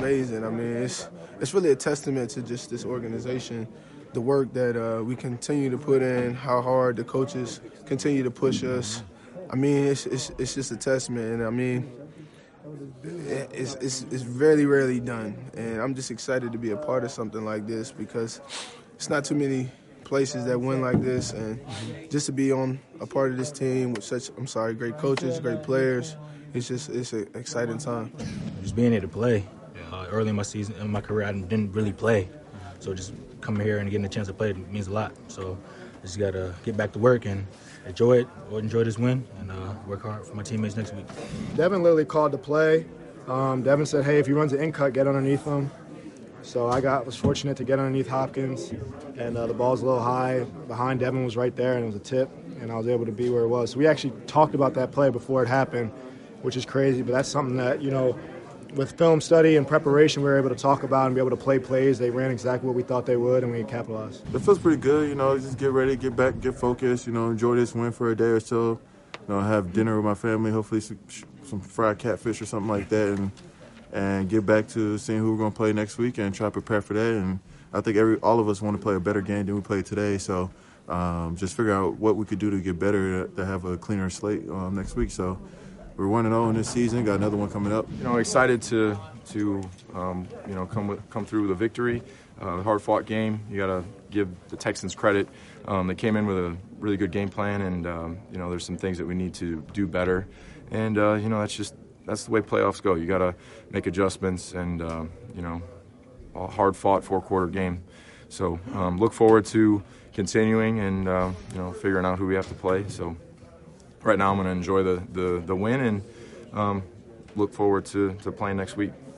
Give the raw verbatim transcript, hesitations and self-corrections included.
amazing. I mean, it's it's really a testament to just this organization, the work that uh, we continue to put in, how hard the coaches continue to push us. I mean, it's it's, it's just a testament, and I mean, it's, it's it's very rarely done, and I'm just excited to be a part of something like this because it's not too many places that win like this, and just to be on a part of this team with such, I'm sorry, great coaches, great players, it's just it's an exciting time. Just being able to play. Uh, early in my season, in my career, I didn't really play, so just coming here and getting a chance to play means a lot. So I just gotta get back to work and enjoy it, or enjoy this win, and uh, work hard for my teammates next week. Devin literally called to play. Um, Devin said, "Hey, if he runs an in cut, get underneath him." So I got was fortunate to get underneath Hopkins, and uh, the ball was a little high. Behind Devin was right there, and it was a tip, and I was able to be where it was. So we actually talked about that play before it happened, which is crazy, but that's something that, you know, with film study and preparation, we were able to talk about and be able to play plays. They ran exactly what we thought they would, and we capitalized. It feels pretty good, you know, just get ready, get back, get focused, you know, enjoy this win for a day or so. You know, have dinner with my family, hopefully some, some fried catfish or something like that, and and get back to seeing who we're going to play next week and try to prepare for that. And I think every all of us want to play a better game than we played today, so um, just figure out what we could do to get better, to have a cleaner slate um, next week. So we're one and oh in this season. Got another one coming up. You know, excited to to um, you know come with, come through with a victory. Uh, hard fought game. You got to give the Texans credit. Um, they came in with a really good game plan, and um, you know there's some things that we need to do better. And uh, you know that's just that's the way playoffs go. You got to make adjustments, and uh, you know, a hard fought four quarter game. So um, look forward to continuing and uh, you know figuring out who we have to play. So. Right now I'm going to enjoy the, the, the win and um, look forward to, to playing next week.